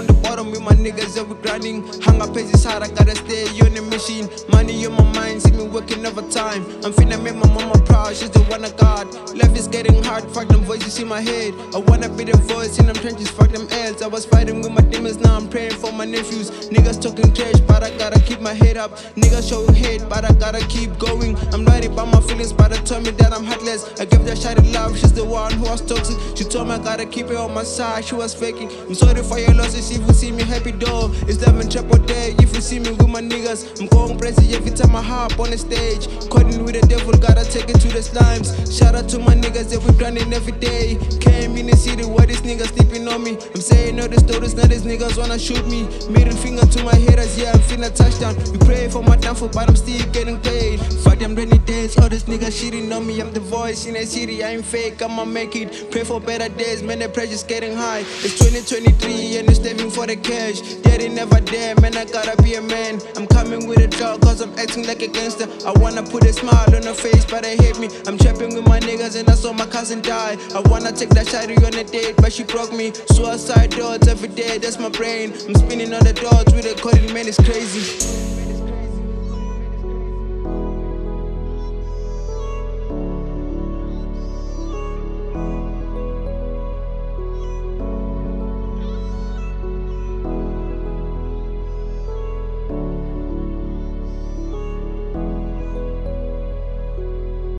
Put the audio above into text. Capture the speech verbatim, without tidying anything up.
on the bottom with my niggas, yeah, we grinding. Hang up pace is hard, I gotta stay on the machine. Money on my mind, see me working overtime. I'm finna make my mama proud, she's the one I got. Life is getting hard, fuck them voices in my head. I wanna be the voice in them trenches, fuck them else. I was fighting with my demons, now I'm praying for my nephews. Niggas talking trash, but I gotta keep my head up. Niggas showing hate, but I gotta keep going. I'm not about my feelings, but they told me that I'm heartless. I gave that shawty love, she's the one who was toxic. She told me I gotta keep it on my side, she was faking. I'm sorry for your losses if you see me happy though. It's never triple day if you see me with my niggas. I'm going crazy every time I hop on the stage. Caught with the devil, gotta take it to the slimes. Shout out to my niggas that we grinding every day. Came in the city where these niggas sleeping on me. I'm saying all the stories, now these niggas wanna shoot me. Middle finger to my haters, yeah, I'm finna touchdown. We pray for my downfall, but I'm still getting paid. Fuck them rainy days, all these niggas shitting on me. I'm the voice in the city, I ain't fake, I'ma make it. Pray for better days, man, the pressure's getting high. It's twenty twenty-three and it's saving for the cash. Yeah, they never there, man, I gotta be a man. I'm coming with a dog, cause I'm acting like a gangster. I wanna put a smile on her face, but they hate me. I'm trapping with my niggas and I saw my cousin die. I wanna take that shawty on a date, but she broke me. Suicide thoughts every day, that's my brain. I'm spinning on the dots with a coding, man, it's crazy.